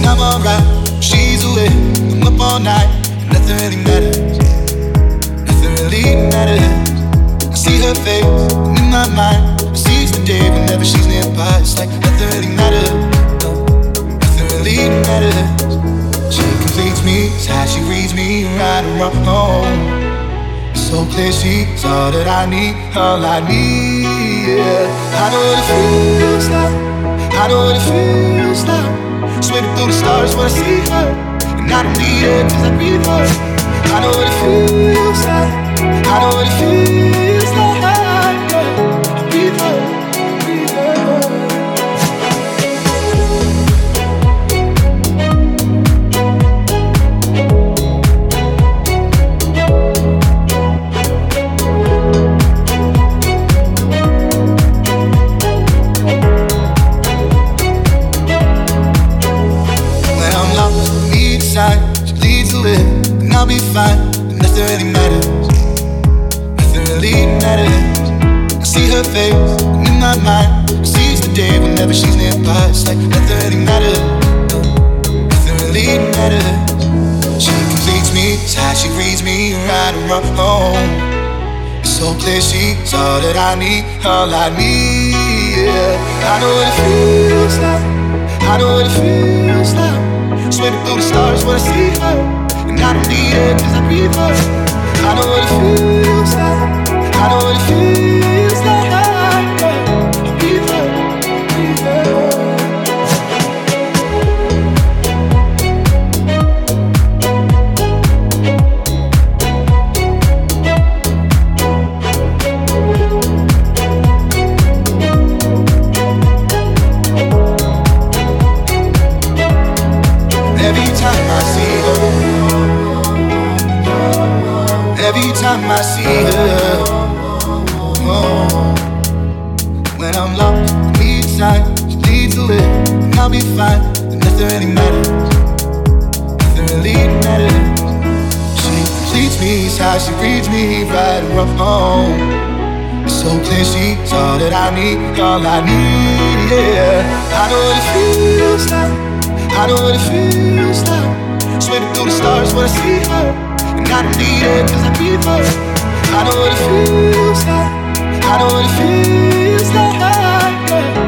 I'm alright. She's away, I'm up all night, and nothing really matters. Nothing really matters. I see her face, and in my mind, I seize the day whenever she's nearby. It's like nothing really matters. No, nothing really matters. She completes me, it's how she reads me right and wrong. So clear, she's all that I need, all I need, yeah. I know what it feels like, I know what it feels like. Swimming through the stars when I see her, and I don't need her cause I breathe her. I know what it feels like, I know what it feels like, yeah. I breathe her, breathe her. She leads the way, and I'll be fine. And nothing really matters. Nothing really matters. I see her face, and in my mind, I seize the day whenever she's nearby. It's like nothing really matters. No, nothing really matters. She completes me, it's how she reads me right and wrong. It's so clear, she's all that I need, all I need. Yeah. I know what it feels like. I know what it feels like. Swimming through the stars when I see her, and I don't need her cause I breathe her. I know what it feels like, I know what it feels like, yeah. I breathe her, breathe her. Every time I see her, oh, when I'm lost, I need time. She leads the way, and I'll be fine. And nothing really matters. Nothing really matters. She completes me, it's how she reads me right and wrong. It's so clear, she's all that I need, all I need. Yeah, I know what it feels like. I know what it feels like. Swimming through the stars when I see her. And I don't need her cause I breathe her. I know what it feels like. I know what it feels like, yeah.